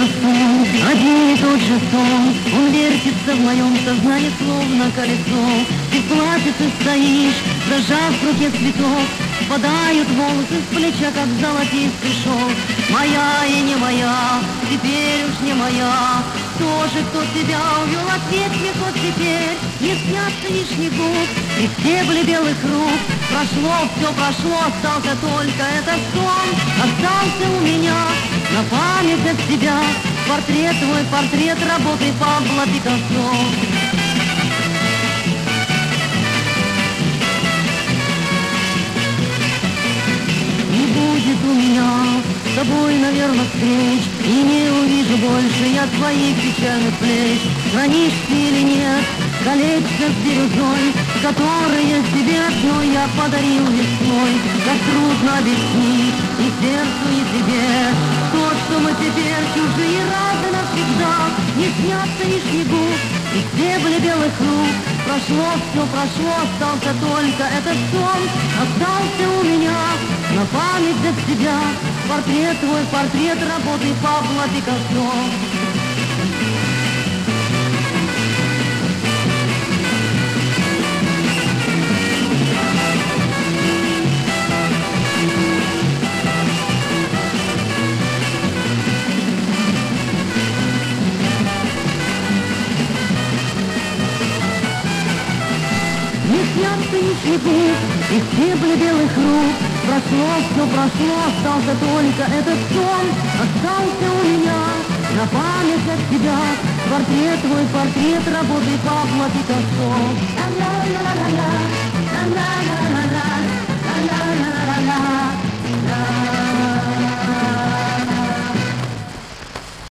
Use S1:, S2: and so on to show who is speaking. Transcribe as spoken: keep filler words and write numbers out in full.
S1: же сон, один и тот же сон. Он вертится в моем сознании, словно колесо. Ты в платьице стоишь, зажав в руке цветок. Спадают волосы с плеча, как золотистый шелк. Моя и не моя, теперь уж не моя. Тоже кто тебя увел, ответь мне хоть теперь. Не снятся лишний губ и стебли белых рук. Прошло, все прошло, остался только этот сон. Остался у меня на память от тебя портрет твой, портрет работы Пабло Пикассо. Не будет у меня с тобой, наверное, встреч, и не увижу больше я твоих печальных плеч. Хранишься или нет колечко с бирюзой, которые тебе одной я подарил весной. Как трудно объяснить и сердцу, и тебе то, что мы теперь чужие разы навсегда. Не снятся лишний губ и стебли белых рук. Прошло, все прошло, остался только этот сон. Остался у меня на память от тебя портрет твой, портрет работы Пабло Пикассо. Не снятся лишний губ и стебли белых рук. Прошло, все прошло, остался только этот сон. Остался у меня на память от тебя портрет твой, портрет работы Пабло Пикассо.